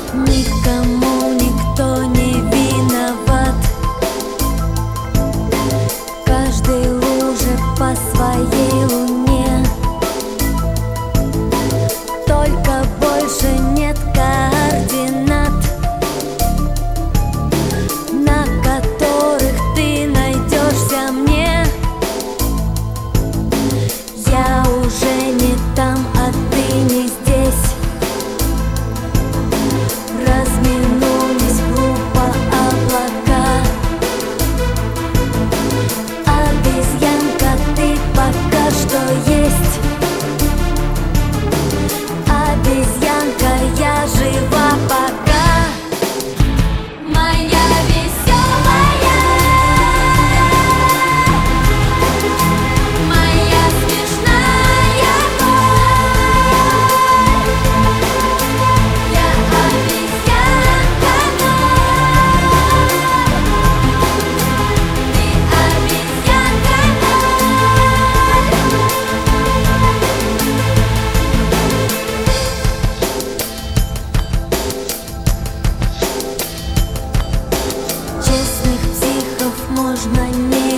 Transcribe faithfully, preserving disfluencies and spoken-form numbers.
Никому никто не виноват. В каждой луже по своей луне. Только больше нет координат, на которых ты найдешься мне. Я уже не там, а ты не здесь. Разминулись глупо облака. Обезьянка, ты пока что есть. Обезьянка, я жива пока. Моя веселая, моя смешная боль. Я обезьянка ноль. Ты обезьянка ноль. Честных психов можно не